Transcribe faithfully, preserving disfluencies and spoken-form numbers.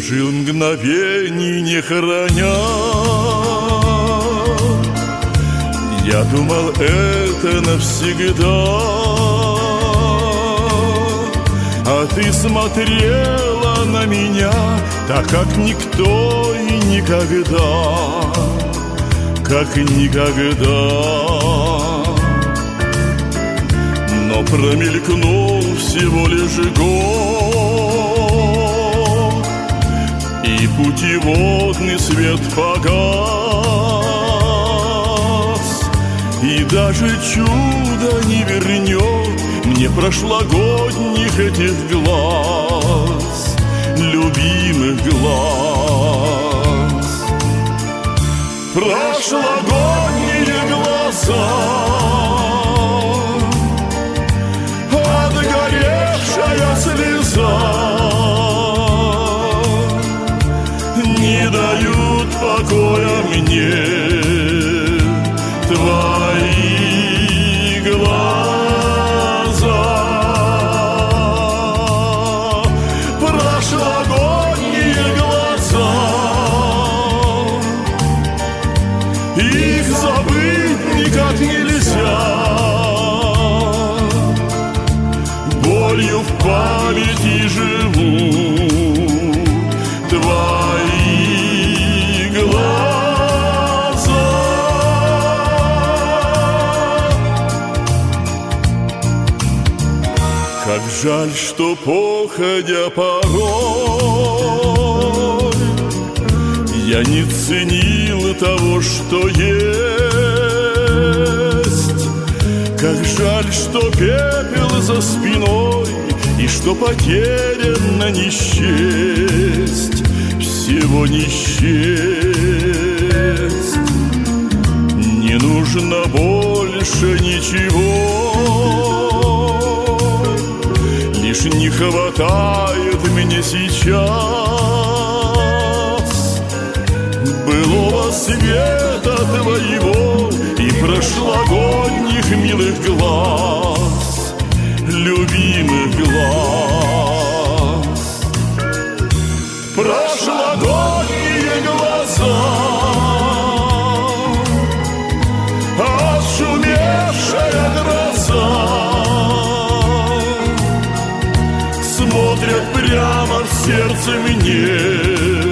жил мгновений не храня. Я думал, это навсегда, а ты смотрела на меня так, как никто и никогда, как никогда. Но промелькнул всего лишь год, и путеводный свет погас, и даже чудо не вернет мне прошлогодних этих глаз, любимых глаз. Прошлогодние глаза, отгоревшая слеза, не дают покоя мне твои глаза. Прошлогодние глаза, их забыть никак нельзя, болью в памяти живу твои глаза. Как жаль, что походя порой я не ценил того, что есть. Как жаль, что пепел за спиной, и что потеряно не счесть, всего не счесть. Не нужно больше ничего, лишь не хватает мне сейчас былого света твоего и прошлогодних милых глаз, любимых глаз. Прошлогодние глаза, отшумевшая гроза, смотрят прямо в сердце мне.